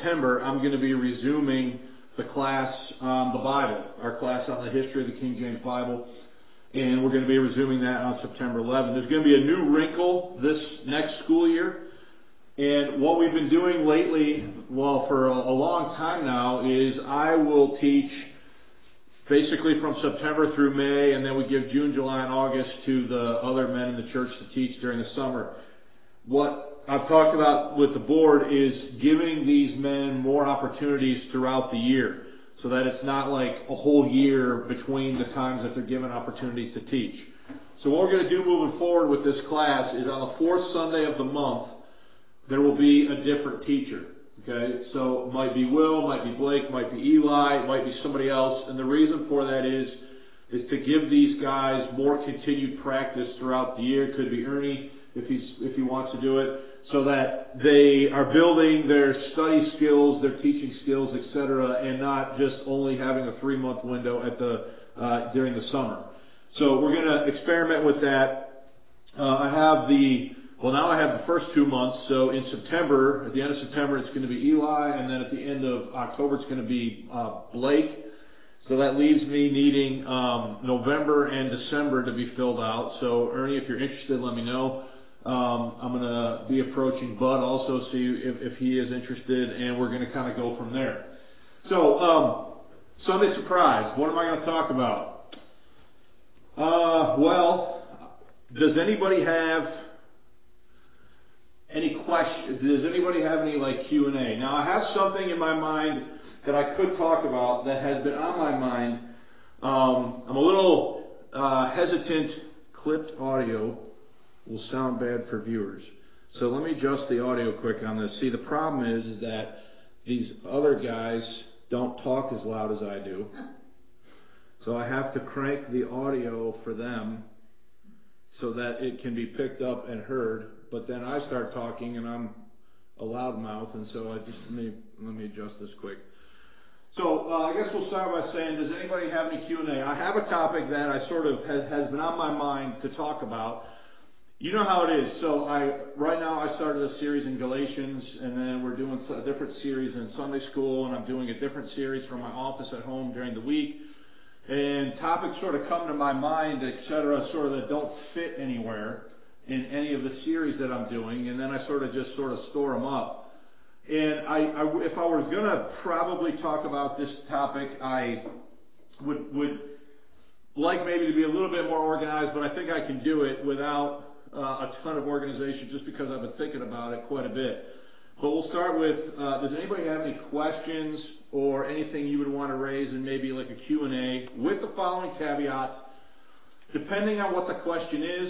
September, I'm going to be resuming the class on the Bible, our class on the history of the King James Bible. And we're going to be resuming that on September 11th. There's going to be a new wrinkle this next school year. And what we've been doing lately, well, for a long time now, is I will teach basically from September through May, and then we give June, July, and August to the other men in the church to teach during the summer. What I've talked about with the board is giving these men more opportunities throughout the year, so that it's not like a whole year between the times that they're given opportunities to teach. So what we're going to do moving forward with this class is on the fourth Sunday of the month, there will be a different teacher. Okay, so it might be Will, might be Blake, might be Eli, it might be somebody else. And the reason for that is to give these guys more continued practice throughout the year. It could be Ernie if he wants to do it, so that they are building their study skills, their teaching skills, etc., and not just only having a 3-month window at during the summer. So we're going to experiment with that. Now I have the first 2 months. So in September, at the end of September, it's going to be Eli, and then at the end of October, it's going to be Blake. So that leaves me needing November and December to be filled out. So Ernie, if you're interested, let me know. I'm going to be approaching Bud also, see if he is interested, and we're going to kind of go from there. So, Sunday surprise. What am I going to talk about? Does anybody have any questions? Does anybody have any Q&A? Now, I have something in my mind that I could talk about that has been on my mind. I'm a little hesitant. Clipped audio will sound bad for viewers. So let me adjust the audio quick on this. See, the problem is that these other guys don't talk as loud as I do. So I have to crank the audio for them so that it can be picked up and heard. But then I start talking and I'm a loudmouth, and so let me adjust this quick. So I guess we'll start by saying, does anybody have any Q&A? I have a topic that I sort of has been on my mind to talk about. You know how it is. So right now I started a series in Galatians, and then we're doing a different series in Sunday school, and I'm doing a different series from my office at home during the week. And topics sort of come to my mind, etc., sort of that don't fit anywhere in any of the series that I'm doing, and then I sort of store them up. And if I was going to probably talk about this topic, I would like maybe to be a little bit more organized, but I think I can do it without a ton of organization, just because I've been thinking about it quite a bit. But we'll start with, does anybody have any questions or anything you would want to raise in maybe like a Q&A with the following caveats? Depending on what the question is,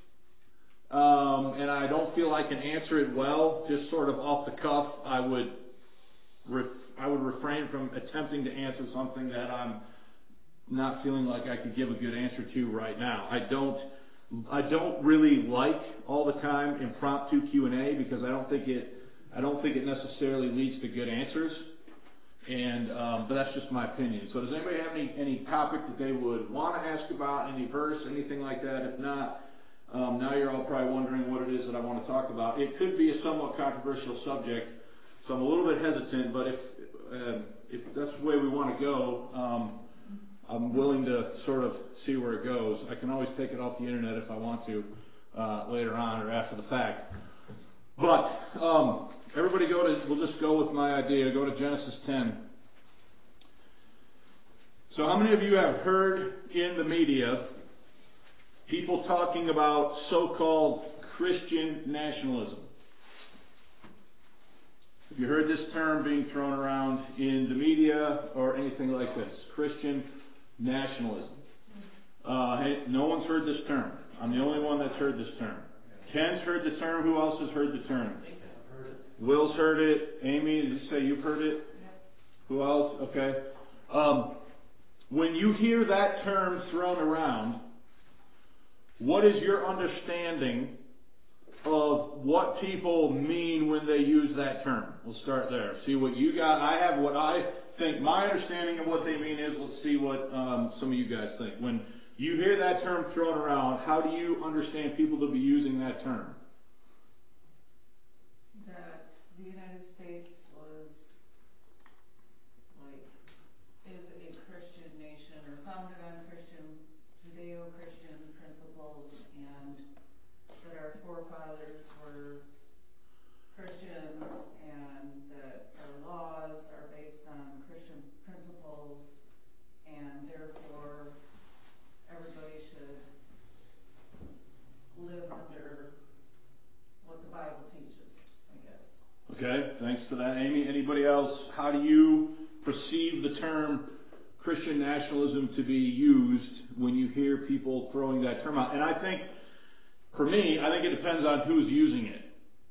and I don't feel I can answer it well, just sort of off the cuff, I would refrain from attempting to answer something that I'm not feeling like I could give a good answer to right now. I don't really like all the time impromptu Q&A, because I don't think it necessarily leads to good answers. And but that's just my opinion. So does anybody have any topic that they would want to ask about, any verse, anything like that? If not, now you're all probably wondering what it is that I want to talk about. It could be a somewhat controversial subject, so I'm a little bit hesitant, but if that's the way we want to go, I'm willing to sort of see where it goes. I can always take it off the internet if I want to later on or after the fact. But everybody we'll just go with my idea, go to Genesis 10. So how many of you have heard in the media people talking about so-called Christian nationalism? Have you heard this term being thrown around in the media or anything like this? Christian nationalism. Hey, no one's heard this term. I'm the only one that's heard this term. Ken's heard the term. Who else has heard the term? Will's heard it. Amy, did you say you've heard it? Yeah. Who else? Okay. When you hear that term thrown around, what is your understanding of what people mean when they use that term? We'll start there. See what you got. I have what I think my understanding of what they mean is. Let's see what some of you guys think. When you hear that term thrown around, how do you understand people to be using that term? That the United States was Judeo-Christian principles, and that our forefathers were Christians, and that our laws are based on Christian principles, and therefore everybody should live under what the Bible teaches, I guess. Okay, thanks for that, Amy. Anybody else? How do you perceive the term Christian nationalism to be used when you hear people throwing that term out? And I think, for me, I think it depends on who's using it.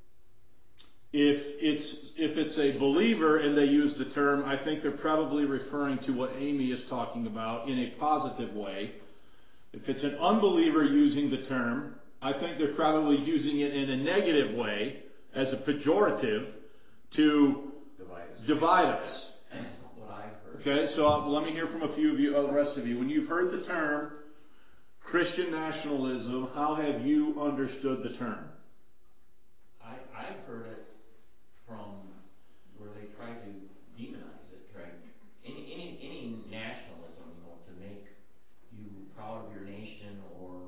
If it's a believer and they use the term, I think they're probably referring to what Amy is talking about in a positive way. If it's an unbeliever using the term, I think they're probably using it in a negative way, as a pejorative, to divide us. What I've heard. Okay, so let me hear from a few of you, the rest of you. When you've heard the term Christian nationalism, how have you understood the term? I've heard it from where they try to demonize it, right? Any nationalism, to make you proud of your nation, or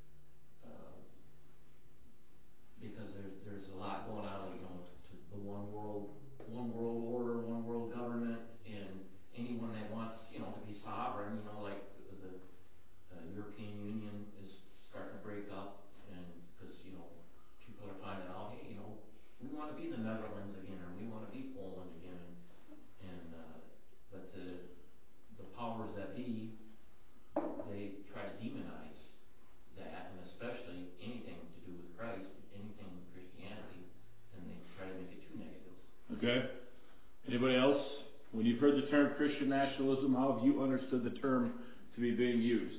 because there's a lot going on, to the one world order, one world government, and anyone that wants, to be sovereign, like the European Union is starting to break up, and because people are finding out, hey, we want to be the Netherlands again, or we want to be Poland again, and but the powers that be, they try to demonize that, and especially anything to do with Christ, anything with Christianity, and they try to make it too negative. Okay. Anybody else? When you've heard the term Christian nationalism, how have you understood the term to be being used?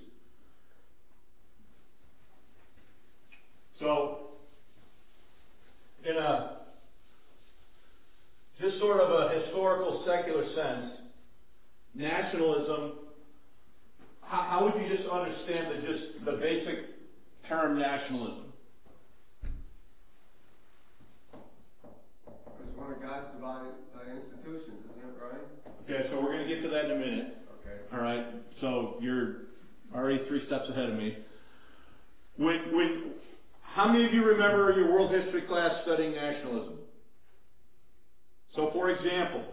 So, in a just sort of a historical secular sense, nationalism, how would you just understand the basic term nationalism? It's one of God's divine institutions, isn't it, Brian? Okay, so we're going to get to that in a minute. Okay. All right, so you're already 3 steps ahead of me. How many of you remember your world history class studying nationalism? So, for example,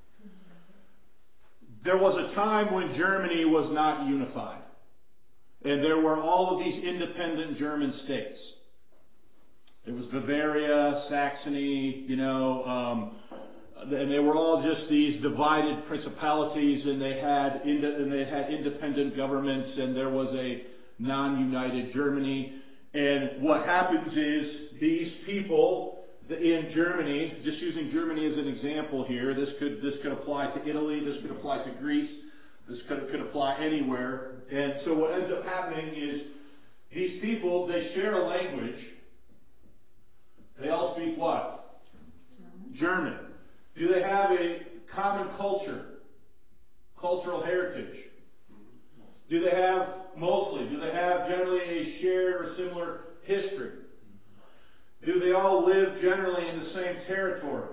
there was a time when Germany was not unified, and there were all of these independent German states. There was Bavaria, Saxony, and they were all just these divided principalities, and they had independent governments, and there was a non-united Germany. And what happens is these people in Germany, just using Germany as an example here, this could apply to Italy, this could apply to Greece, this could apply anywhere. And so what ends up happening is these people, they share a language. They all speak what? German. Do they have a common culture? Cultural heritage? Do they have generally a shared or similar history? Do they all live generally in the same territory?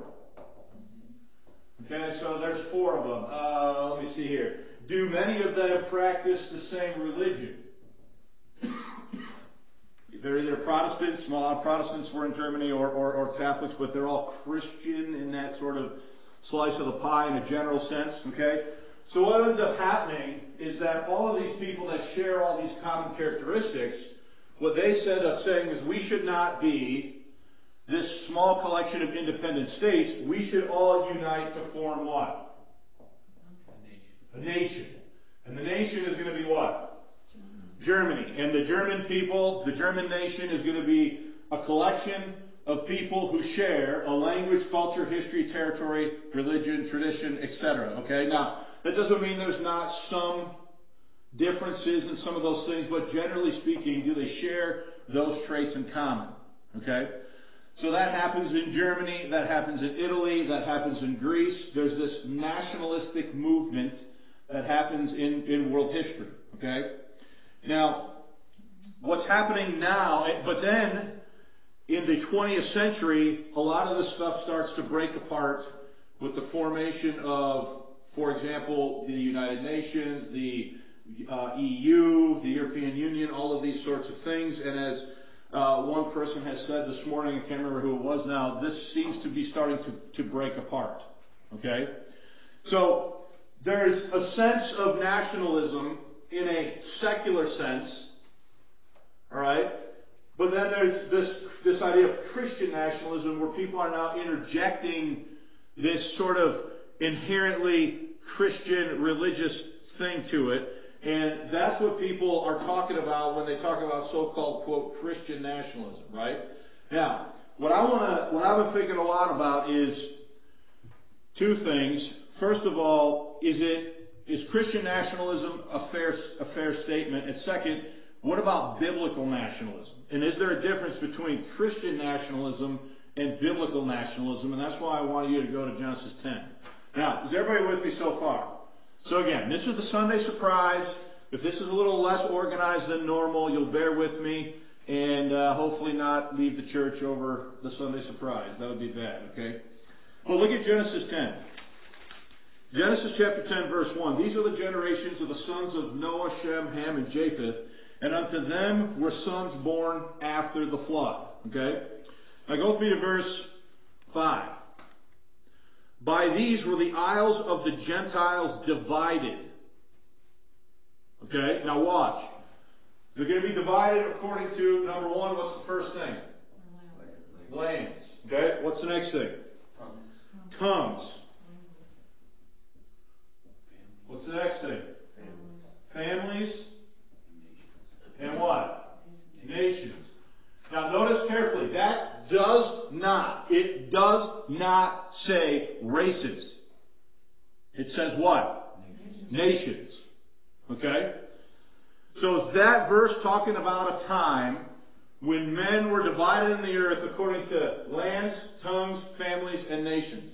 Okay, so there's 4 of them. Let me see here. Do many of them practice the same religion? They're either Protestants, a lot of Protestants were in Germany, or Catholics, but they're all Christian in that sort of slice of the pie in a general sense, okay? So what ends up happening is that all of these people that share all these common characteristics, what they end up saying is we should not be this small collection of independent states. We should all unite to form what? A nation. And the nation is going to be what? Germany. And the German people, the German nation is going to be a collection of people who share a language, culture, history, territory, religion, tradition, etc. Okay? Now, that doesn't mean there's not some differences in some of those things, but generally speaking, do they share those traits in common? Okay? So that happens in Germany, that happens in Italy, that happens in Greece. There's this nationalistic movement that happens in world history. Okay? Now, what's happening now, but then in the 20th century, a lot of this stuff starts to break apart with the formation of, for example, the United Nations, the EU, the European Union, all of these sorts of things. And as one person has said this morning, I can't remember who it was now, this seems to be starting to break apart. Okay? So there's a sense of nationalism in a secular sense, all right? But then there's this idea of Christian nationalism where people are now interjecting this sort of inherently Christian religious thing to it. And that's what people are talking about when they talk about so-called, quote, Christian nationalism, right? Now, what I've been thinking a lot about is two things. First of all, is Christian nationalism a fair statement? And second, what about biblical nationalism? And is there a difference between Christian nationalism and biblical nationalism? And that's why I want you to go to Genesis 10. Now, is everybody with me so far? So again, this is the Sunday surprise. If this is a little less organized than normal, you'll bear with me and hopefully not leave the church over the Sunday surprise. That would be bad, okay? Well, look at Genesis 10. Genesis chapter 10, verse 1. These are the generations of the sons of Noah, Shem, Ham, and Japheth. And unto them were sons born after the flood. Okay? Now go with me to verse 5. By these were the isles of the Gentiles divided. Okay? Now watch. They're going to be divided according to, number one, what's the first thing? Lands. Okay? What's the next thing? Tongues. What's the next thing? Families. And what? Nations. Now notice carefully, that does not say races. It says what? Nations. Okay? So is that verse talking about a time when men were divided in the earth according to lands, tongues, families, and nations?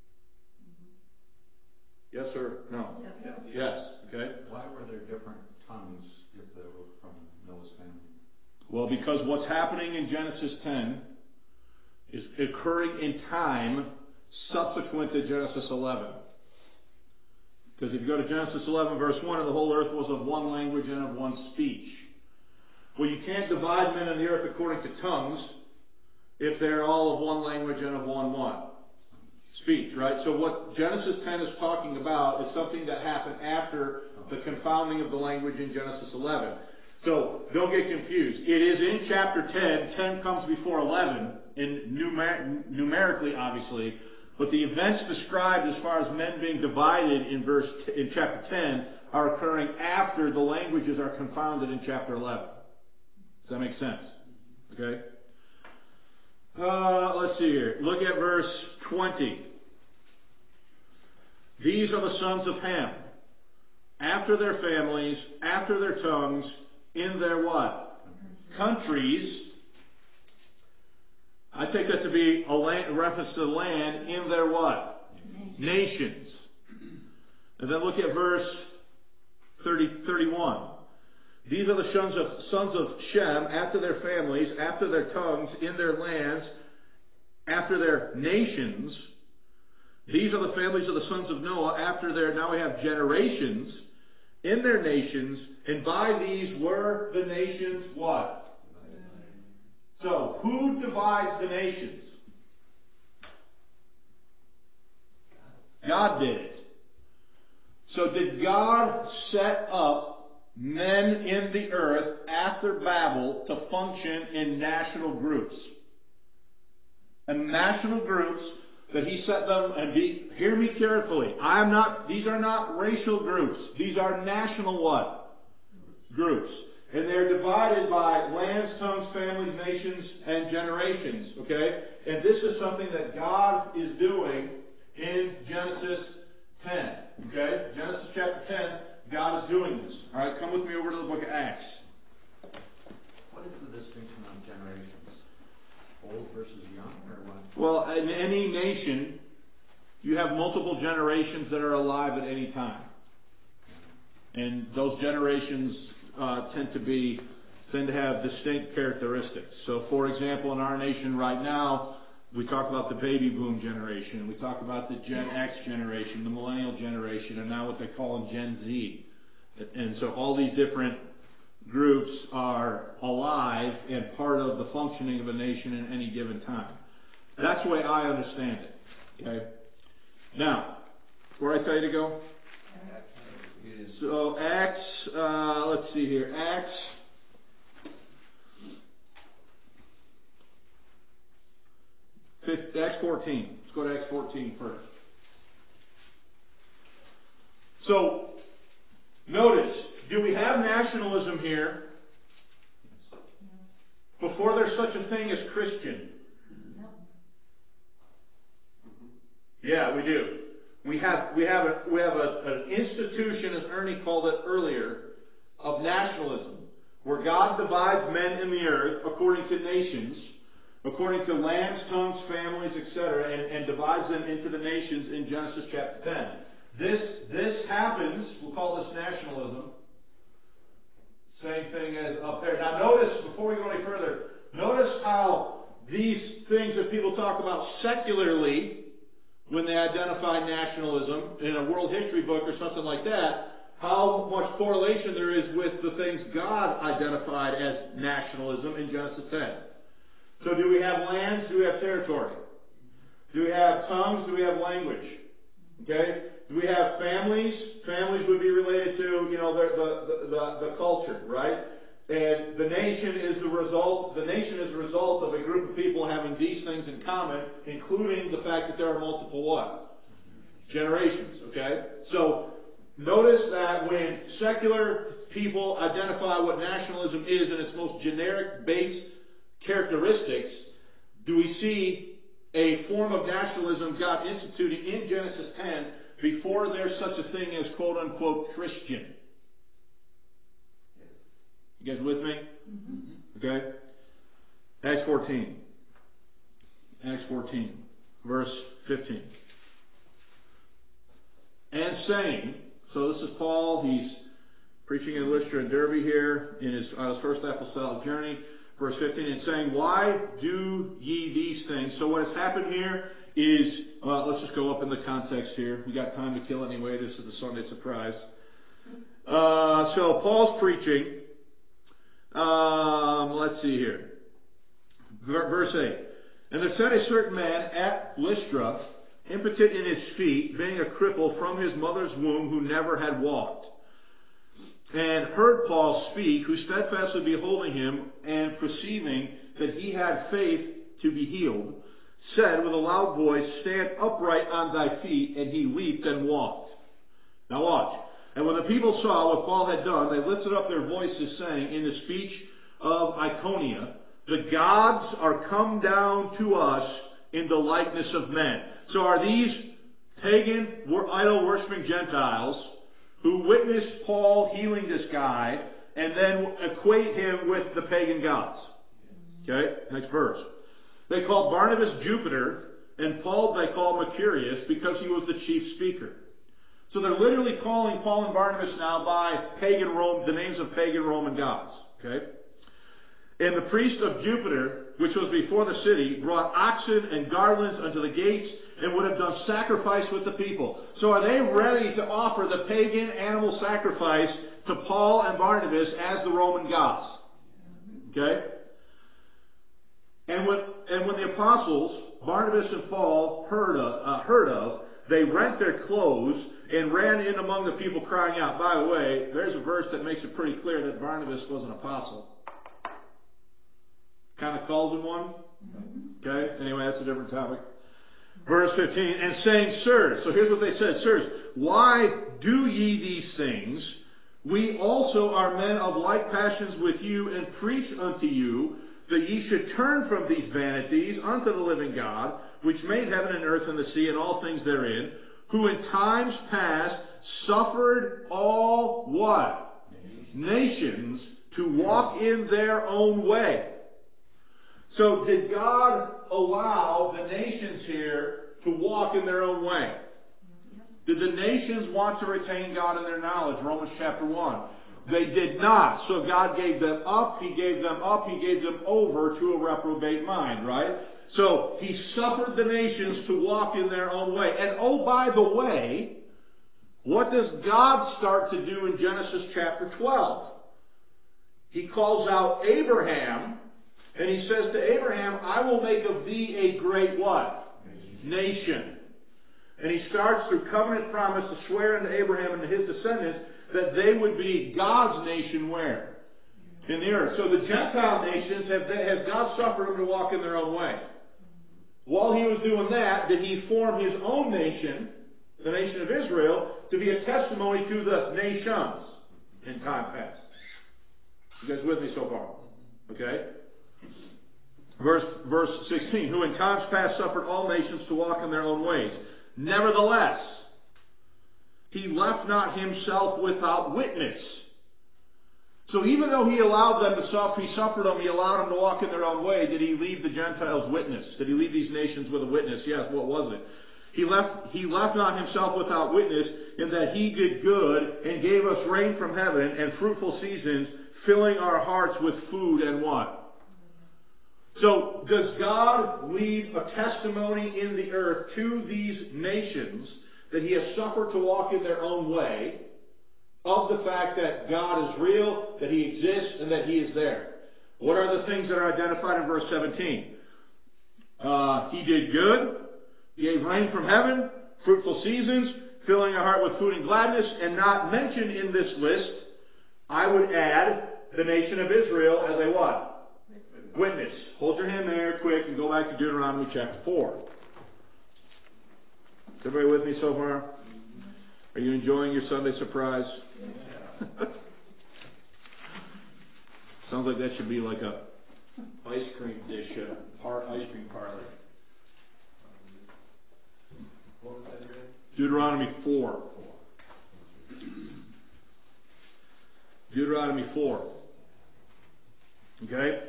Yes or no? Yes. Okay. Why were there different tongues if they were from Noah's family? Well, because what's happening in Genesis 10 is occurring in time subsequent to Genesis 11. Because if you go to Genesis 11, verse 1, and the whole earth was of one language and of one speech. Well, you can't divide men on the earth according to tongues if they're all of one language and of one what? Speech, right? So what Genesis 10 is talking about is something that happened after the confounding of the language in Genesis 11. So don't get confused. It is in chapter 10. 10 comes before 11, numerically, obviously. But the events described as far as men being divided in chapter 10 are occurring after the languages are confounded in chapter 11. Does that make sense? Okay. Let's see here. Look at verse 20. These are the sons of Ham, after their families, after their tongues, in their what? Countries. I take that to be a reference to the land, in their what? Nations. And then look at verse 31. These are the sons of Shem, after their families, after their tongues, in their lands, after their nations. These are the families of the sons of Noah, after their, now we have generations, in their nations, and by these were the nations what? So, who divides the nations? God did it. So did God set up men in the earth after Babel to function in national groups? And national groups that He set them, and hear me carefully. These are not racial groups. These are national what? Groups. And they're divided by lands, tongues, families, nations, and generations. Okay? And this is something that God is doing in Genesis 10. Okay? Genesis chapter 10, God is doing this. Alright, come with me over to the book of Acts. What is the distinction on generations? Old versus young, or what? Well, in any nation, you have multiple generations that are alive at any time. And those generations tend to have distinct characteristics. So, for example, in our nation right now, we talk about the baby boom generation, we talk about the Gen X generation, the millennial generation, and now what they call Gen Z. And so all these different groups are alive and part of the functioning of a nation in any given time. That's the way I understand it. Okay? Now, where I tell you to go? So Acts, let's see here. Acts 14. Let's go to Acts 14 first. So, notice, do we have nationalism here before there's such a thing as Christian? Yeah, we do. We have an institution, as Ernie called it earlier, of nationalism, where God divides men in the earth according to nations, according to lands, tongues, families, etc., and divides them into the nations in Genesis chapter 10. This happens, we'll call this nationalism. Same thing as up there. Now notice, before we go any further, notice how these things that people talk about secularly, when they identify nationalism in a world history book or something like that, how much correlation there is with the things God identified as nationalism in Genesis 10. So do we have lands? Do we have territory? Do we have tongues? Do we have language? Okay? Do we have families? Families would be related to, the culture, right? And the nation is the result of a group of people having these things in common, including the fact that there are multiple what? Generations, okay? So, notice that when secular people identify what nationalism is in its most generic base characteristics, do we see a form of nationalism God instituting in Genesis 10 before there's such a thing as quote-unquote Christian? You guys with me? Mm-hmm. Okay? Acts 14. Acts 14, verse 15. And saying, so this is Paul, he's preaching in Lystra and Derbe here in his first apostolic journey. Verse 15, and saying, why do ye these things? So what has happened here is, let's just go up in the context here. We got time to kill anyway. This is the Sunday surprise. So Paul's preaching. Let's see here. Verse 8. And there sat a certain man at Lystra, impotent in his feet, being a cripple from his mother's womb, who never had walked. And heard Paul speak, who steadfastly beholding him, and perceiving that he had faith to be healed, said with a loud voice, stand upright on thy feet. And he leaped and walked. Now watch. And when the people saw what Paul had done, they lifted up their voices, saying, in the speech of Iconium, the gods are come down to us in the likeness of men. So are these pagan, idol-worshipping Gentiles who witnessed Paul healing this guy and then equate him with the pagan gods? Okay, next verse. They called Barnabas Jupiter, and Paul they called Mercurius, because he was the chief speaker. So they're literally calling Paul and Barnabas now by pagan Rome, the names of pagan Roman gods. Okay? And the priest of Jupiter, which was before the city, brought oxen and garlands unto the gates, and would have done sacrifice with the people. So are they ready to offer the pagan animal sacrifice to Paul and Barnabas as the Roman gods? Okay? And when the apostles, Barnabas and Paul, heard of, they rent their clothes and ran in among the people crying out. By the way, there's a verse that makes it pretty clear that Barnabas was an apostle. Kind of calls him one. Okay? Anyway, that's a different topic. Verse 15, and saying, sirs, so here's what they said, sirs, why do ye these things? We also are men of like passions with you, and preach unto you that ye should turn from these vanities unto the living God, which made heaven and earth and the sea and all things therein, who in times past suffered all what? Nations to walk in their own way. So did God allow the nations here to walk in their own way? Did the nations want to retain God in their knowledge? Romans chapter 1. They did not. So God gave them up, He gave them over to a reprobate mind, right? So He suffered the nations to walk in their own way. And oh, by the way, What does God start to do in Genesis chapter 12? He calls out Abraham, and he says to Abraham, I will make of thee a great what? Nation. And he starts through covenant promise to swear unto Abraham and to his descendants that they would be God's nation where? In the earth. So the Gentile nations, have God suffered them to walk in their own way? While he was doing that, did he form his own nation, the nation of Israel, to be a testimony to the nations in time past? You guys with me so far? Okay? Verse 16. Who in times past suffered all nations to walk in their own ways. Nevertheless, he left not himself without witness. So even though he allowed them to suffer, he suffered them, he allowed them to walk in their own way, did he leave the Gentiles witness? Did he leave these nations with a witness? Yes, what was it? He left not himself without witness in that he did good and gave us rain from heaven and fruitful seasons, filling our hearts with food and what? So, does God leave a testimony in the earth to these nations that he has suffered to walk in their own way of the fact that God is real, that he exists, and that he is there? What are the things that are identified in verse 17? He did good, gave rain from heaven, fruitful seasons, filling our heart with food and gladness, and not mentioned in this list, I would add the nation of Israel as a what? Witness. Hold your hand there quick and go back to Deuteronomy chapter 4. Is everybody with me so far? Are you enjoying your Sunday surprise? Sounds like that should be like a ice cream dish, ice cream parlor. What was that again? Deuteronomy 4. Deuteronomy 4. Okay?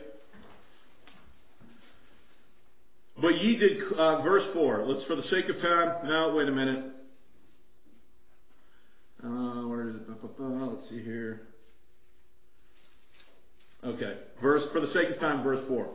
But ye did, verse 4. Let's, for the sake of time, now, wait a minute. Where is it? Let's see here. Okay. For the sake of time, verse 4.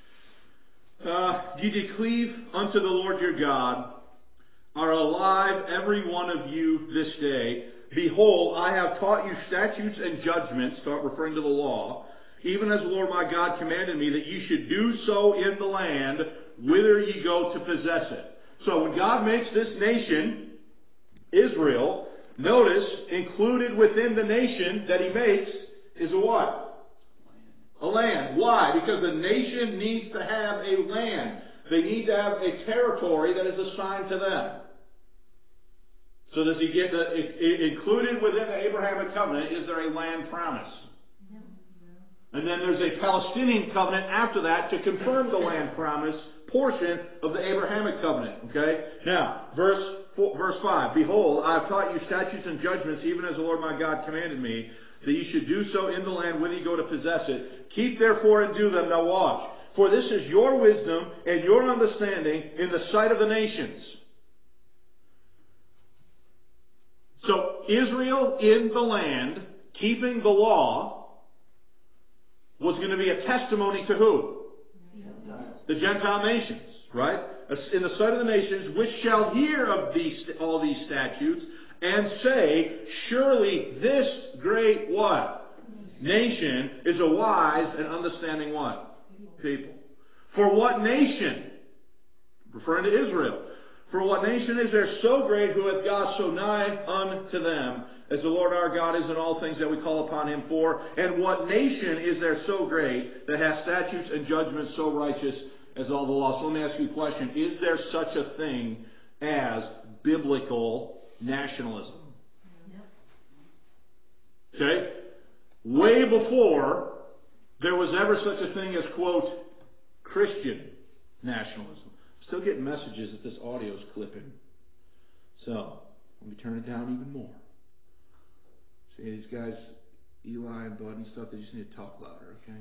Ye did cleave unto the Lord your God, are alive every one of you this day. Behold, I have taught you statutes and judgments, start referring to the law, even as the Lord my God commanded me, that ye should do so in the land whither ye go to possess it. So when God makes this nation, Israel, notice, included within the nation that he makes is a what? A land. Why? Because the nation needs to have a land. They need to have a territory that is assigned to them. So does he get included within the Abrahamic covenant, is there a land promise? And then there's a Palestinian covenant after that to confirm the land promise portion of the Abrahamic covenant. Okay? Now, verse 5. Behold, I have taught you statutes and judgments, even as the Lord my God commanded me, that ye should do so in the land whither ye go to possess it. Keep therefore and do them. Now watch. For this is your wisdom and your understanding in the sight of the nations. So, Israel in the land, keeping the law, was going to be a testimony to who? The Gentile nations, right? In the sight of the nations, which shall hear of all these statutes, and say, surely this great what? Nation is a wise and understanding what? People. For what nation? Referring to Israel. For what nation is there so great who hath God so nigh unto them, as the Lord our God is in all things that we call upon him for? And what nation is there so great that hath statutes and judgments so righteous as all the law? So let me ask you a question. Is there such a thing as biblical nationalism? Okay? Way before there was ever such a thing as, quote, Christian nationalism. Still getting messages that this audio is clipping. So, let me turn it down even more. See, these guys, Eli and Bud and stuff, they just need to talk louder, okay?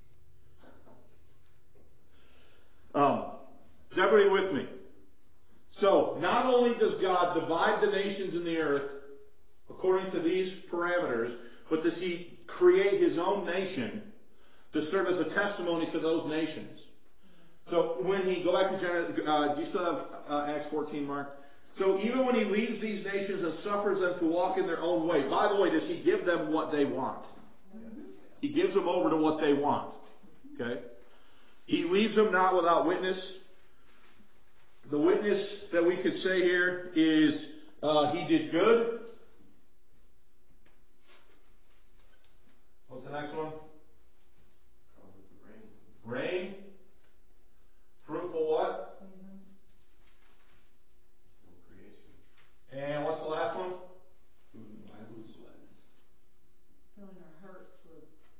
Is everybody with me? So, not only does God divide the nations in the earth according to these parameters, but does he create his own nation to serve as a testimony to those nations. So when he, go back to Genesis, do you still have Acts 14, Mark? So even when he leaves these nations and suffers them to walk in their own way. By the way, does He give them what they want? He gives them over to what they want. Okay? He leaves them not without witness. The witness that we could say here is He did good. What's the next one? Rain. Fruitful what? And what's the last one? Filling our hearts with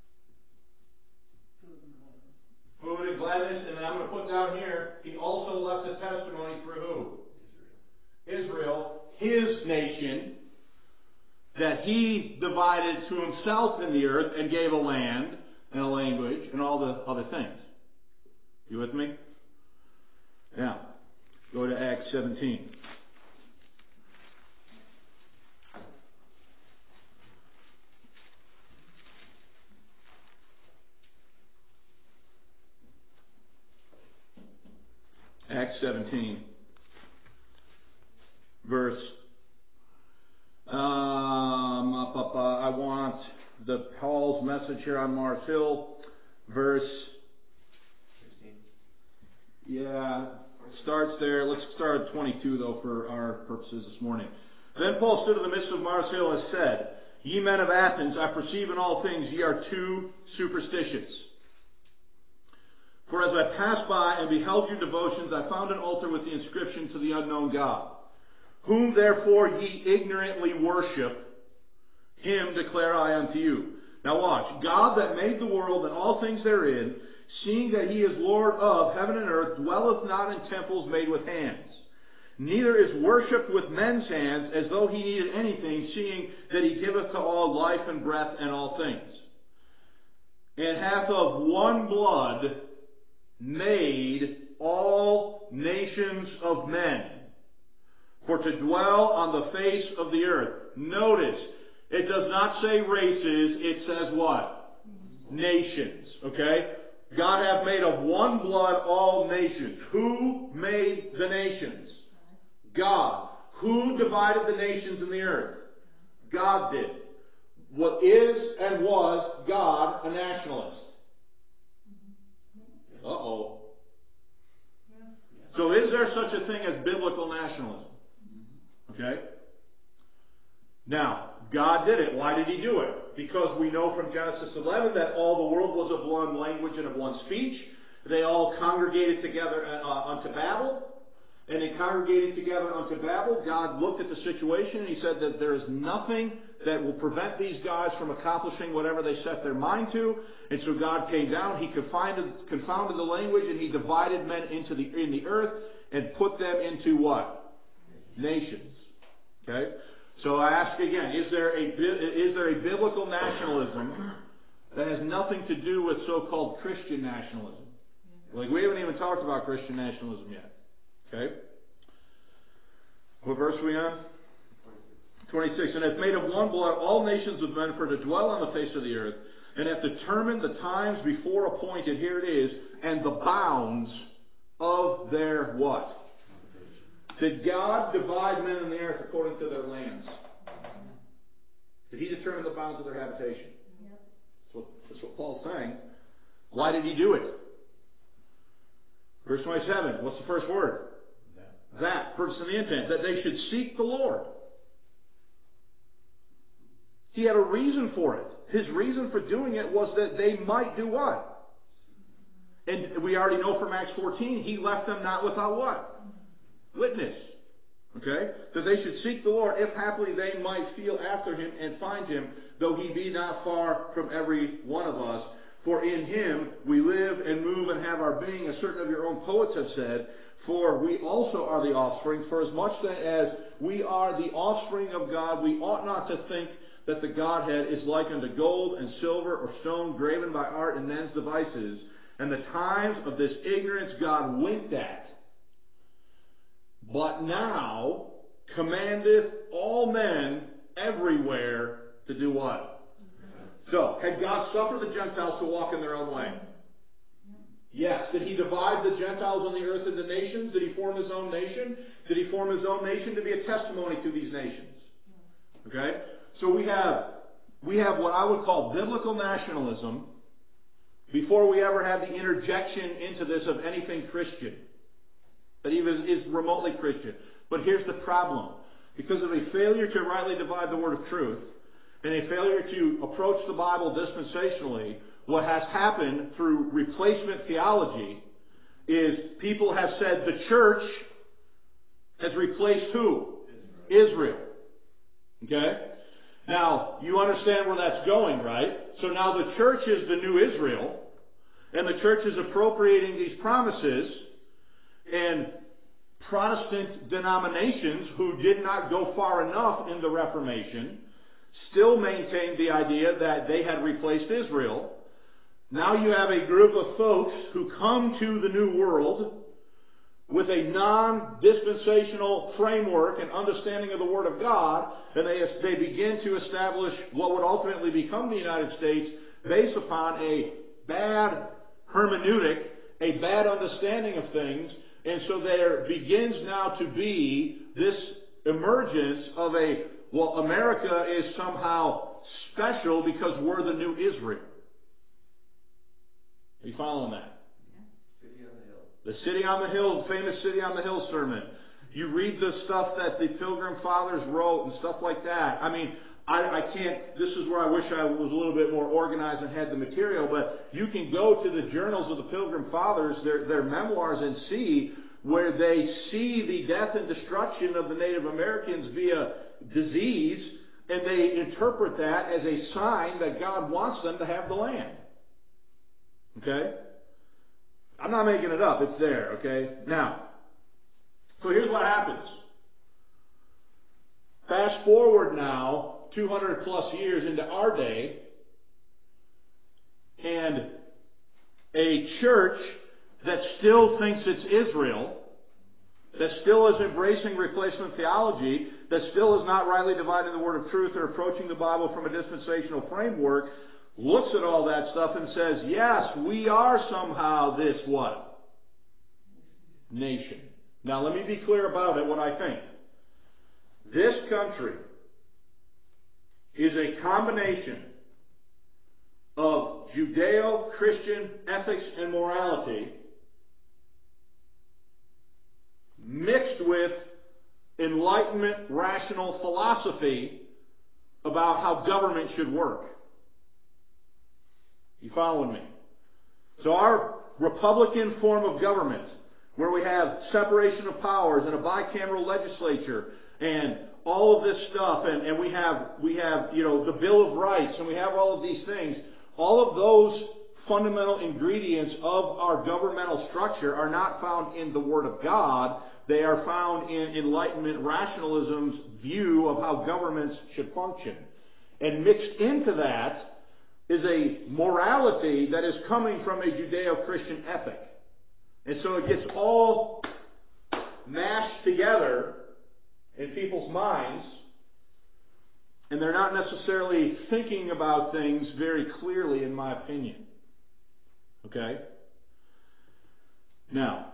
food and water. Food and gladness. And then I'm going to put down here, He also left a testimony through who? Israel, His nation, that He divided to Himself in the earth and gave a land and a language and all the other things. You with me? Now, go to Acts 17. Acts 17, verse, I want the Paul's message here on Mars Hill, verse 16. Yeah, starts there. Let's start at 22 though for our purposes this morning. Then Paul stood in the midst of Mars Hill and said, Ye men of Athens, I perceive in all things ye are too superstitious. For as I passed by and beheld your devotions, I found an altar with the inscription to the unknown God. Whom therefore ye ignorantly worship, Him declare I unto you. Now watch. God that made the world and all things therein, seeing that He is Lord of heaven and earth, dwelleth not in temples made with hands. Neither is worshipped with men's hands, as though He needed anything, seeing that He giveth to all life and breath and all things. And hath of one blood made all nations of men, for to dwell on the face of the earth. Notice, it does not say races, it says what? Nations. Okay? God hath made of one blood all nations. Who made the nations? God. Who divided the nations in the earth? God did. What is and was God a nationalist? Uh-oh. So is there such a thing as biblical nationalism? Okay? Now, God did it. Why did He do it? Because we know from Genesis 11 that all the world was of one language and of one speech. They all congregated together unto Babel. And they congregated together unto Babel. God looked at the situation and He said that there is nothing that will prevent these guys from accomplishing whatever they set their mind to. And so God came down, He confounded the language, and He divided men in the earth and put them into what? Nations. Okay? So I ask again, is there a biblical nationalism that has nothing to do with so-called Christian nationalism? Like, we haven't even talked about Christian nationalism yet. Okay? What verse are we on? 26. And hath made of one blood all nations of men for to dwell on the face of the earth, and hath determined the times before appointed, here it is, and the bounds of their what? Did God divide men in the earth according to their lands? Did He determine the bounds of their habitation? Yep. That's what Paul's saying. Why did He do it? Verse 27. What's the first word? That. Purpose and the intent. That they should seek the Lord. He had a reason for it. His reason for doing it was that they might do what? And we already know from Acts 14, He left them not without what? Witness. Okay? That they should seek the Lord, if haply they might feel after Him and find Him, though He be not far from every one of us. For in Him we live and move and have our being, as certain of your own poets have said, for we also are the offspring. For as much as we are the offspring of God, we ought not to think that the Godhead is like unto gold and silver or stone graven by art and men's devices. And the times of this ignorance God winked at, but now commandeth all men everywhere to do what? So, had God suffered the Gentiles to walk in their own way? Yes. Did He divide the Gentiles on the earth into nations? Did He form His own nation? Did He form His own nation to be a testimony to these nations? So we have what I would call biblical nationalism before we ever had the interjection into this of anything Christian, that even is remotely Christian. But here's the problem. Because of a failure to rightly divide the word of truth, and a failure to approach the Bible dispensationally, what has happened through replacement theology is people have said the church has replaced who? Israel. Okay? Now, you understand where that's going, right? So now the church is the new Israel, and the church is appropriating these promises, and Protestant denominations who did not go far enough in the Reformation still maintained the idea that they had replaced Israel. Now you have a group of folks who come to the New World with a non-dispensational framework and understanding of the Word of God, and they begin to establish what would ultimately become the United States based upon a bad hermeneutic, a bad understanding of things. And so there begins now to be this emergence of America is somehow special because we're the new Israel. Are you following that? The City on the Hill, famous City on the Hill sermon. You read the stuff that the Pilgrim Fathers wrote and stuff like that. I mean, I can't, this is where I wish I was a little bit more organized and had the material, but you can go to the journals of the Pilgrim Fathers, their memoirs, and see where they see the death and destruction of the Native Americans via disease, and they interpret that as a sign that God wants them to have the land. Okay? I'm not making it up. It's there, okay? Now, so here's what happens. Fast forward now, 200 plus years into our day, and a church that still thinks it's Israel, that still is embracing replacement theology, that still is not rightly dividing the word of truth or approaching the Bible from a dispensational framework, looks at all that stuff and says, yes, we are somehow this what? Nation. Now let me be clear about it, what I think. This country is a combination of Judeo-Christian ethics and morality mixed with Enlightenment rational philosophy about how government should work. You following me? So our Republican form of government, where we have separation of powers and a bicameral legislature and all of this stuff, and we have the Bill of Rights, and we have all of these things, all of those fundamental ingredients of our governmental structure are not found in the Word of God. They are found in Enlightenment rationalism's view of how governments should function. And mixed into that is a morality that is coming from a Judeo-Christian ethic. And so it gets all mashed together in people's minds, and they're not necessarily thinking about things very clearly, in my opinion. Okay? Now,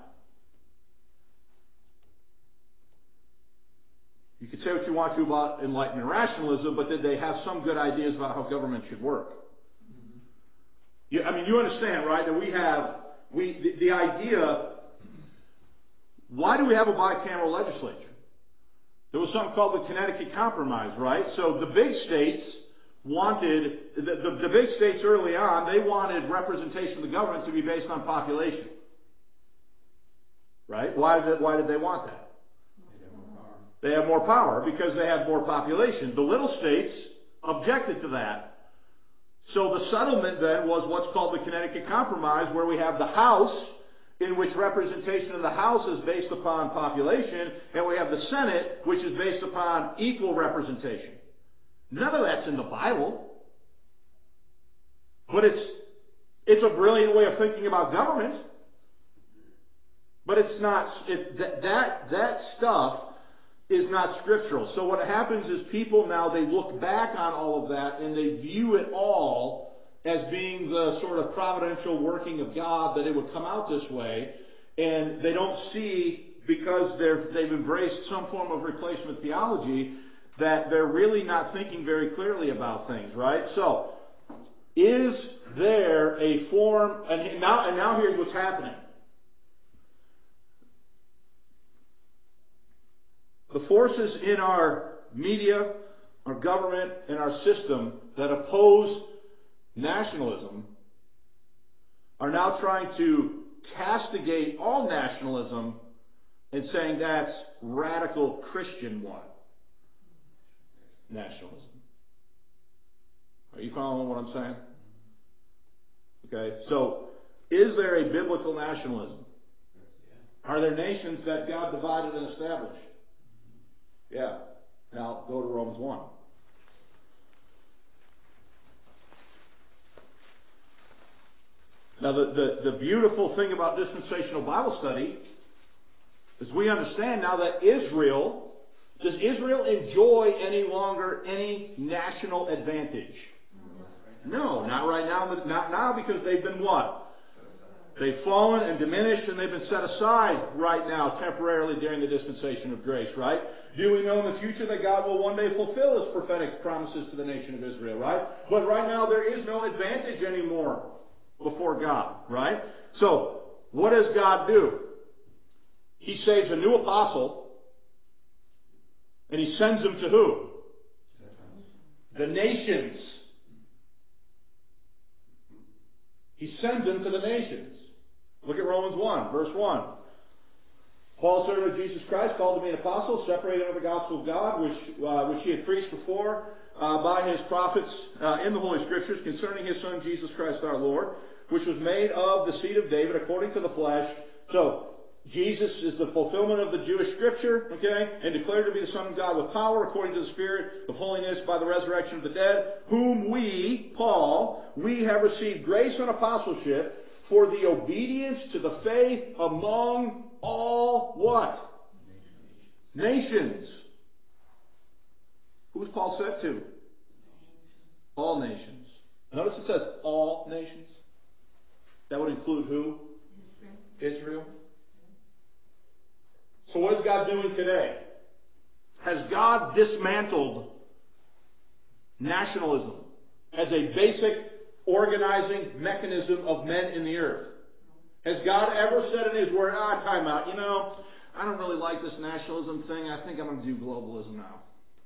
you could say what you want to about Enlightenment rationalism, but did they have some good ideas about how government should work? You understand, right, that the idea, why do we have a bicameral legislature? There was something called the Connecticut Compromise, right? So the big states wanted, the big states early on, they wanted representation of the government to be based on population. Right? Why did they want that? They have more power because they have more population. The little states objected to that. So the settlement then was what's called the Connecticut Compromise, where we have the House, in which representation of the House is based upon population, and we have the Senate, which is based upon equal representation. None of that's in the Bible. But it's a brilliant way of thinking about government. But it's not, that stuff is not scriptural. So what happens is people now, they look back on all of that and they view it all as being the sort of providential working of God, that it would come out this way. And they don't see, because they've embraced some form of replacement theology, that they're really not thinking very clearly about things, right? So, is there a form, and now here's what's happening. The forces in our media, our government, and our system that oppose nationalism are now trying to castigate all nationalism and saying that's radical Christian what? Nationalism. Are you following what I'm saying? Okay, so is there a biblical nationalism? Are there nations that God divided and established? Yeah. Now go to Romans 1. Now the beautiful thing about dispensational Bible study is we understand now that does Israel enjoy any longer any national advantage? No, not right now. Not now, because they've been what? They've fallen and diminished, and they've been set aside right now temporarily during the dispensation of grace, right? Do we know in the future that God will one day fulfill His prophetic promises to the nation of Israel, right? But right now there is no advantage anymore before God, right? So, what does God do? He saves a new apostle, and He sends him to who? The nations. He sends them to the nations. Look at Romans 1, verse 1. Paul, servant of Jesus Christ, called to be an apostle, separated unto the gospel of God, which he had preached before by his prophets in the Holy Scriptures concerning his Son Jesus Christ our Lord, which was made of the seed of David according to the flesh. So, Jesus is the fulfillment of the Jewish Scripture, okay, and declared to be the Son of God with power according to the Spirit of holiness by the resurrection of the dead, whom we, Paul, we have received grace and apostleship for the obedience to the faith among all what? Nations. Who's Paul sent to? All nations. Notice it says all nations. That would include who? Israel. So what is God doing today? Has God dismantled nationalism as a basic organizing mechanism of men in the earth? Has God ever said in His Word, time out, I don't really like this nationalism thing, I think I'm going to do globalism now?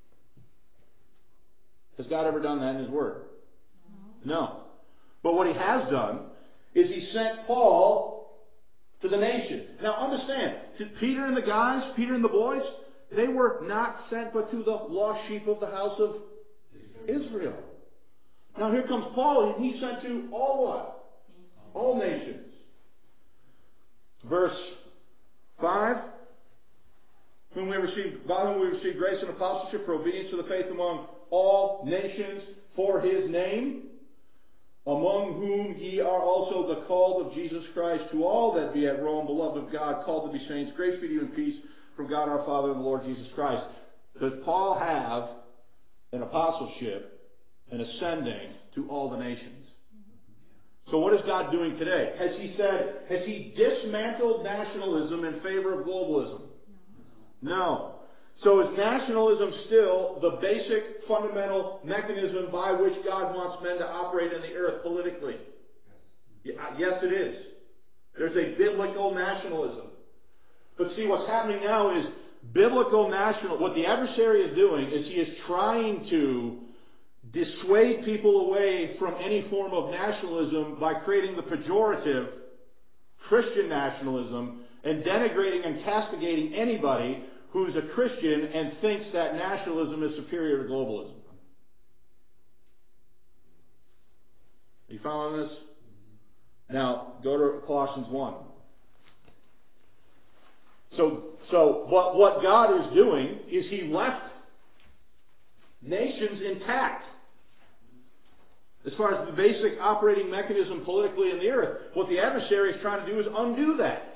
Has God ever done that in His Word? No. But what He has done is He sent Paul to the nation. Now understand, Peter and the guys, Peter and the boys, they were not sent but to the lost sheep of the house of Israel. Now here comes Paul, and he's sent to all what? All nations. Verse 5, by whom we received grace and apostleship for obedience to the faith among all nations for His name, among whom ye are also the called of Jesus Christ, to all that be at Rome, beloved of God, called to be saints, grace be to you and peace from God our Father and the Lord Jesus Christ. Does Paul have an apostleship and ascending to all the nations? So what is God doing today? Has He dismantled nationalism in favor of globalism? No. So is nationalism still the basic fundamental mechanism by which God wants men to operate in the earth politically? Yes, it is. There's a biblical nationalism. But see, what's happening now is what the adversary is doing is he is trying to dissuade people away from any form of nationalism by creating the pejorative Christian nationalism and denigrating and castigating anybody who's a Christian and thinks that nationalism is superior to globalism. Are you following this? Now, go to Colossians 1. So what God is doing is He left nations intact as far as the basic operating mechanism politically in the earth. What the adversary is trying to do is undo that.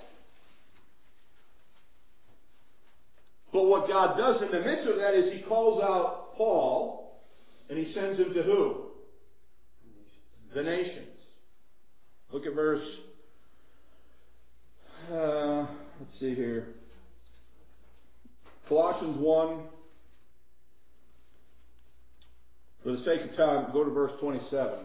But what God does in the midst of that is He calls out Paul and He sends him to who? The nations. Look at verse, let's see here. Colossians 1, the sake of time, go to verse 27.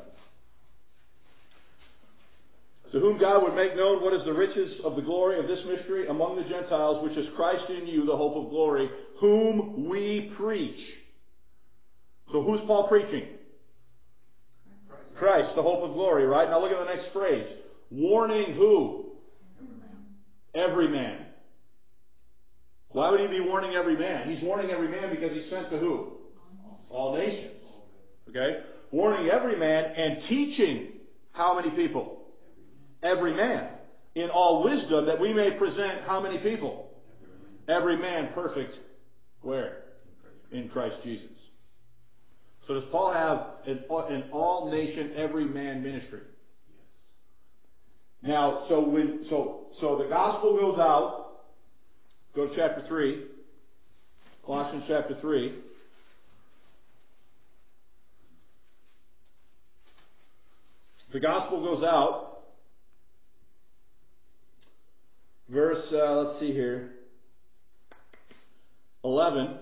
To whom God would make known what is the riches of the glory of this mystery among the Gentiles, which is Christ in you, the hope of glory, whom we preach. So who's Paul preaching? Christ, the hope of glory, right? Now look at the next phrase. Warning who? Every man. Why would he be warning every man? He's warning every man because he's sent to who? All nations. Okay? Warning every man and teaching how many people? Every man. In all wisdom, that we may present how many people? Every man perfect. Where? In Christ Jesus. So does Paul have an all-nation, every-man ministry? Now, so the gospel goes out. Go to chapter 3. Colossians chapter 3. The gospel goes out. Verse, let's see here. 11.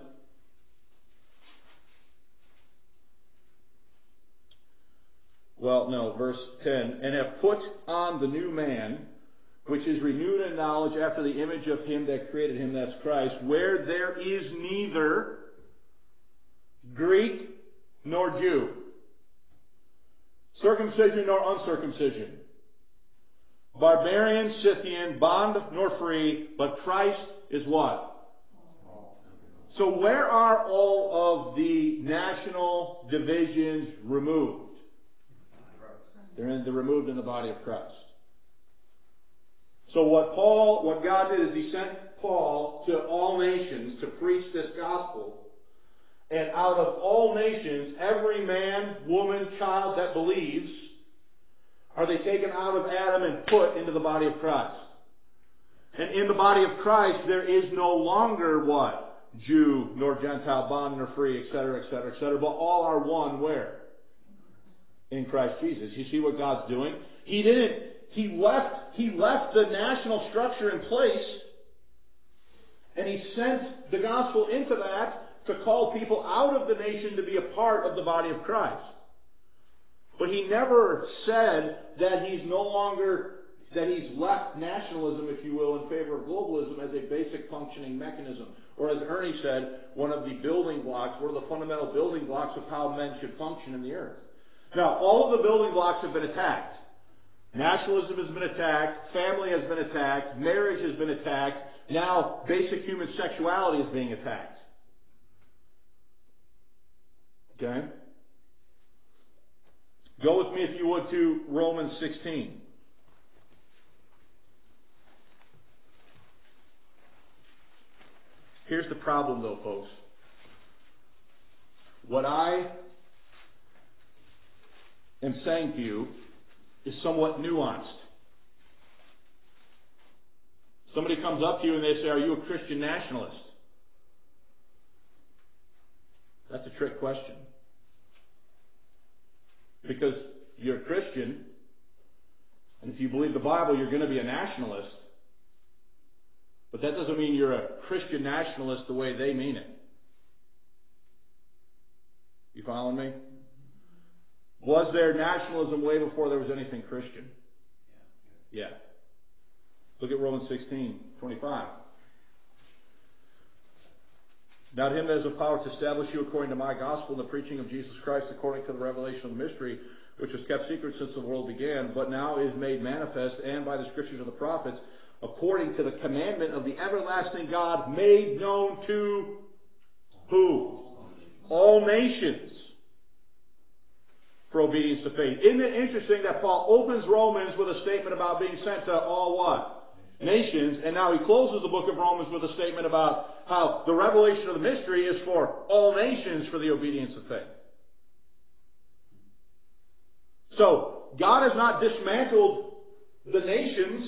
Well, no, verse 10. And have put on the new man, which is renewed in knowledge after the image of him that created him, that's Christ, where there is neither Greek nor Jew, circumcision nor uncircumcision, barbarian, Scythian, bond nor free, but Christ is what? So where are all of the national divisions removed? They're removed in the body of Christ. So what God did is he sent Paul to all nations to preach this gospel. And out of all nations, every man, woman, child that believes, are they taken out of Adam and put into the body of Christ. And in the body of Christ, there is no longer what? Jew, nor Gentile, bond, nor free, etc., etc., etc. But all are one where? In Christ Jesus. You see what God's doing? He left the national structure in place, and he sent the gospel into that to call people out of the nation to be a part of the body of Christ. But he never said that he's left nationalism, if you will, in favor of globalism as a basic functioning mechanism. Or as Ernie said, one of the fundamental building blocks of how men should function in the earth. Now, all of the building blocks have been attacked. Nationalism has been attacked. Family has been attacked. Marriage has been attacked. Now, basic human sexuality is being attacked. Okay? Go with me, if you would, to Romans 16. Here's the problem, though, folks. What I am saying to you is somewhat nuanced. Somebody comes up to you and they say, "Are you a Christian nationalist?" That's a trick question. Because you're a Christian, and if you believe the Bible, you're going to be a nationalist. But that doesn't mean you're a Christian nationalist the way they mean it. You following me? Was there nationalism way before there was anything Christian? Yeah. Look at Romans 16:25. Now to him that has the power to establish you according to my gospel and the preaching of Jesus Christ according to the revelation of the mystery, which was kept secret since the world began, but now is made manifest, and by the scriptures of the prophets, according to the commandment of the everlasting God, made known to who? All nations. For obedience to faith. Isn't it interesting that Paul opens Romans with a statement about being sent to all what? Nations. And now he closes the book of Romans with a statement about how the revelation of the mystery is for all nations for the obedience of faith. So, God has not dismantled the nations.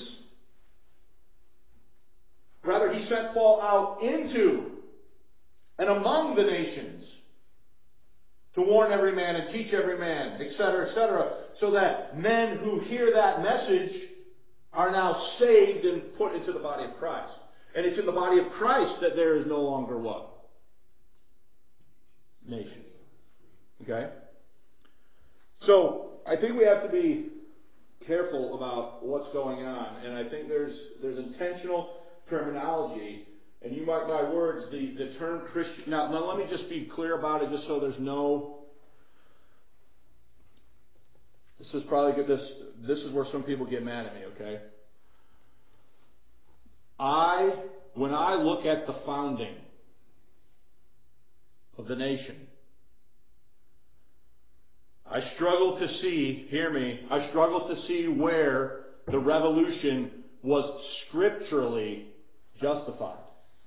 Rather, he sent Paul out into and among the nations to warn every man and teach every man, etc., etc., so that men who hear that message are now saved and put into the body of Christ. And it's in the body of Christ that there is no longer what? Nation. Okay? So I think we have to be careful about what's going on, and I think there's intentional terminology. And you mark my words, the term Christian. Now let me just be clear about it, just so there's no. This is probably good. This is where some people get mad at me. Okay. When I look at the founding of the nation, I struggle to see. Hear me. I struggle to see where the revolution was scripturally justified.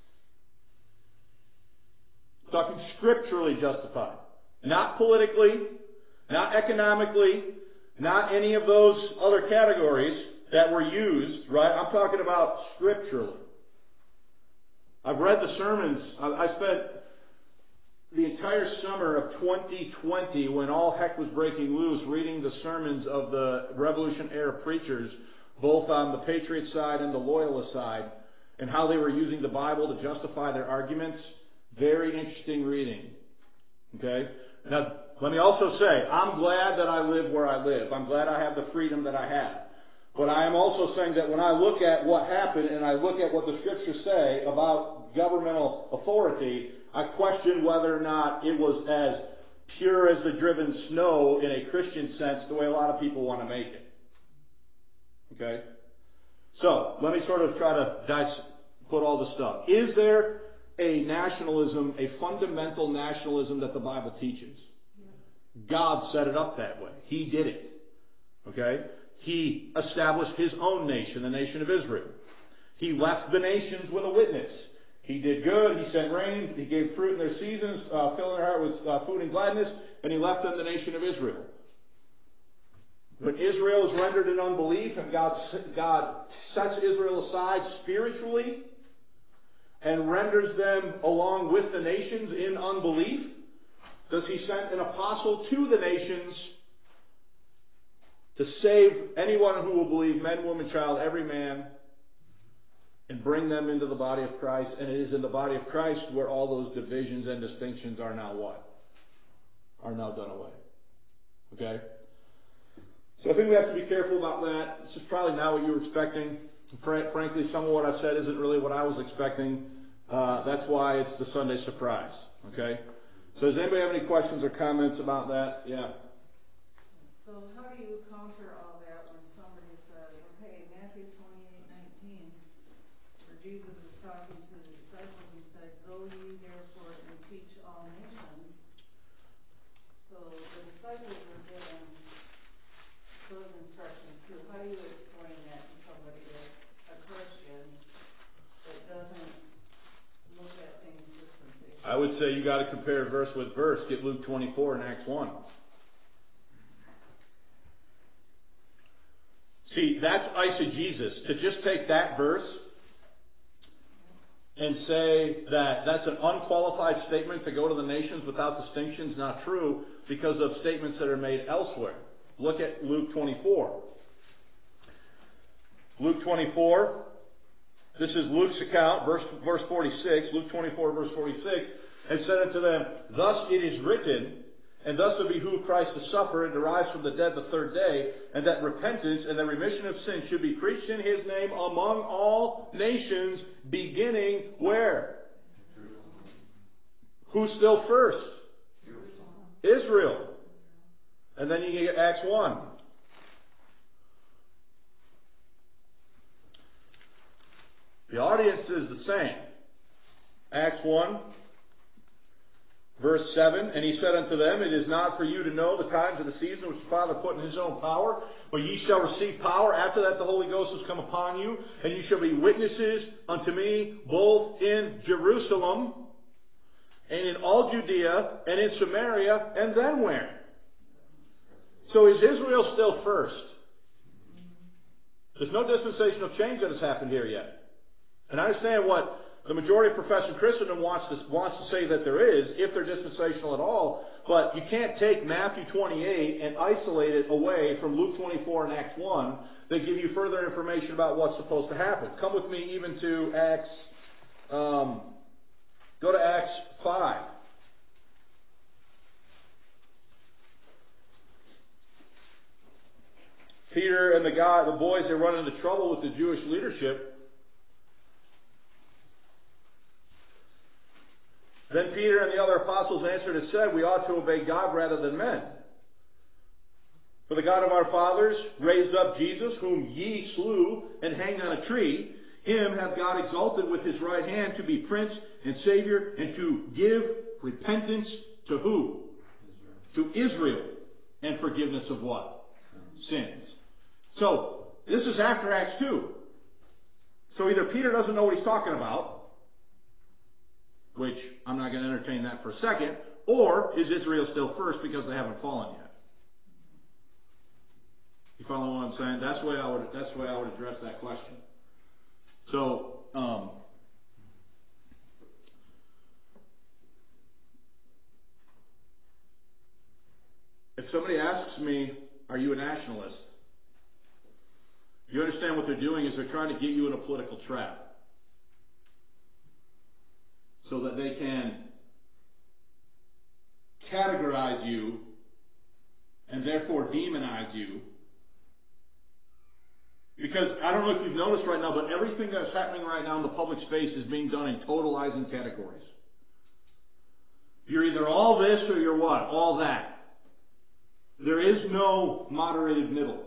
Talking scripturally justified. Not politically, not economically, not any of those other categories that were used, right? I'm talking about scripturally. I've read the sermons. I spent the entire summer of 2020, when all heck was breaking loose, reading the sermons of the Revolution era preachers, both on the Patriot side and the Loyalist side, and how they were using the Bible to justify their arguments. Very interesting reading. Okay? Now, let me also say, I'm glad that I live where I live. I'm glad I have the freedom that I have. But I am also saying that when I look at what happened and I look at what the Scriptures say about governmental authority, I question whether or not it was as pure as the driven snow in a Christian sense, the way a lot of people want to make it. Okay? So, let me sort of try to put all this stuff. Is there a nationalism, a fundamental nationalism that the Bible teaches? God set it up that way. He did it. Okay? He established His own nation, the nation of Israel. He left the nations with a witness. He did good. He sent rain. He gave fruit in their seasons, filling their heart with food and gladness, and He left them the nation of Israel. When Israel is rendered in unbelief and God sets Israel aside spiritually and renders them along with the nations in unbelief, does He send an apostle to the nations to save anyone who will believe, men, woman, child, every man, and bring them into the body of Christ? And it is in the body of Christ where all those divisions and distinctions are now what? Are now done away. Okay? So I think we have to be careful about that. This is probably not what you were expecting. Frankly, some of what I've said isn't really what I was expecting. That's why it's the Sunday surprise. Okay? So does anybody have any questions or comments about that? Yeah. So how do you counter all that when somebody says, okay, Matthew 28:19, where Jesus is talking to the disciples, He said, "Go ye therefore and teach all nations." So the disciples were given those instructions too. How do you explain that to somebody that's a Christian that doesn't look at things differently? I would say you got to compare verse with verse. Get Luke 24 and Acts 1. See, that's eisegesis. To just take that verse and say that that's an unqualified statement to go to the nations without distinction is not true, because of statements that are made elsewhere. Look at Luke 24. Luke 24, this is Luke's account, verse 46, Luke 24, verse 46, and said unto them, "Thus it is written, and thus it behooved Christ to suffer and to rise from the dead the third day, and that repentance and the remission of sins should be preached in His name among all nations, beginning where?" Who's still first? Israel. And then you get Acts 1. The audience is the same. Acts 1, verse 7, "And He said unto them, It is not for you to know the times of the season which the Father put in His own power, but ye shall receive power after that the Holy Ghost has come upon you, and ye shall be witnesses unto me both in Jerusalem and in all Judea and in Samaria," and then where? So is Israel still first? There's no dispensational change that has happened here yet. And I understand what the majority of professing Christendom wants to say that there is, if they're dispensational at all, but you can't take Matthew 28 and isolate it away from Luke 24 and Acts 1 that give you further information about what's supposed to happen. Come with me even to Acts, go to Acts 5. Peter and the boys, they run into trouble with the Jewish leadership. Then Peter and the other apostles answered and said, we ought to obey God rather than men. For the God of our fathers raised up Jesus, whom ye slew and hanged on a tree. Him hath God exalted with his right hand to be Prince and Savior, and to give repentance to who? To Israel. And forgiveness of what? Sins. So, this is after Acts 2. So either Peter doesn't know what he's talking about, which I'm not going to entertain that for a second, or is Israel still first because they haven't fallen yet? You follow what I'm saying? That's the way I would address that question. So, if somebody asks me, are you a nationalist? You understand what they're doing is they're trying to get you in a political trap so that they can categorize you and therefore demonize you. Because I don't know if you've noticed right now, but everything that's happening right now in the public space is being done in totalizing categories. You're either all this or you're what? All that. There is no moderated middle.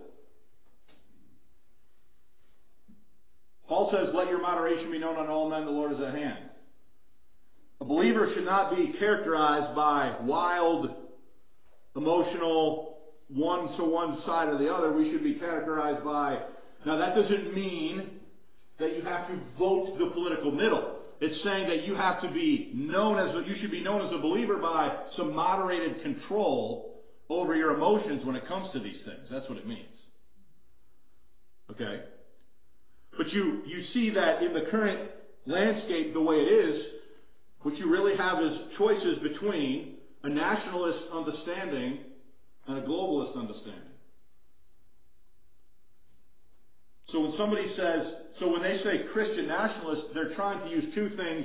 Paul says, let your moderation be known unto all men, the Lord is at hand. A believer should not be characterized by wild, emotional, one to one side or the other. We should be categorized by... Now that doesn't mean that you have to vote the political middle. It's saying that you have to be known you should be known as a believer by some moderated control over your emotions when it comes to these things. That's what it means. Okay? But you see that in the current landscape the way it is, what you really have is choices between a nationalist understanding and a globalist understanding. So when somebody says, when they say Christian nationalist, they're trying to use two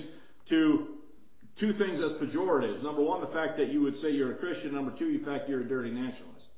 things as pejoratives. Number one, the fact that you would say you're a Christian. Number two, the fact you're a dirty nationalist.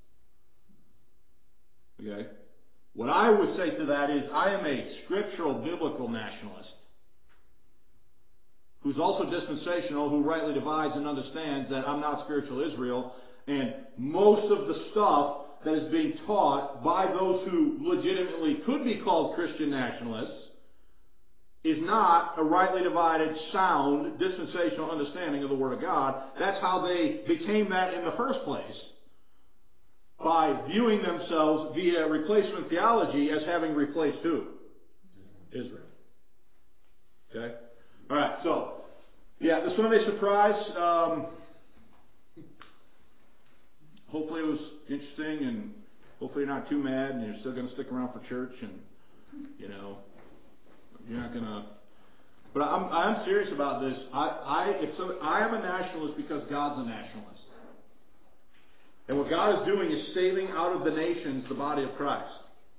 Okay? What I would say to that is, I am a scriptural, biblical nationalist who's also dispensational, who rightly divides and understands that I'm not spiritual Israel, and most of the stuff that is being taught by those who legitimately could be called Christian nationalists is not a rightly divided, sound, dispensational understanding of the Word of God. That's how they became that in the first place, by viewing themselves via replacement theology as having replaced who? Israel. Okay? Alright, so, yeah, the Sunday surprise, hopefully it was interesting, and hopefully you're not too mad, and you're still going to stick around for church, and, you're not going to... But I'm serious about this. I am a nationalist because God's a nationalist. And what God is doing is saving out of the nations the body of Christ.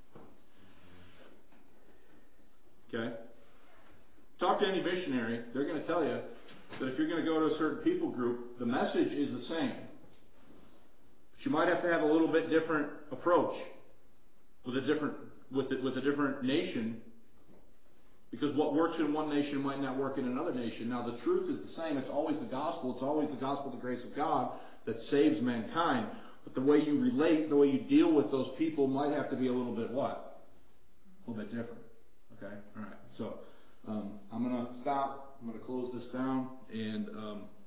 Okay? Talk to any missionary, they're going to tell you that if you're going to go to a certain people group, the message is the same. But you might have to have a little bit different approach with a different nation, because what works in one nation might not work in another nation. Now the truth is the same. It's always the gospel. It's always the gospel of the grace of God that saves mankind. But the way you relate, the way you deal with those people might have to be a little bit what? A little bit different. Okay? All right. So I'm going to stop. I'm going to close this down, and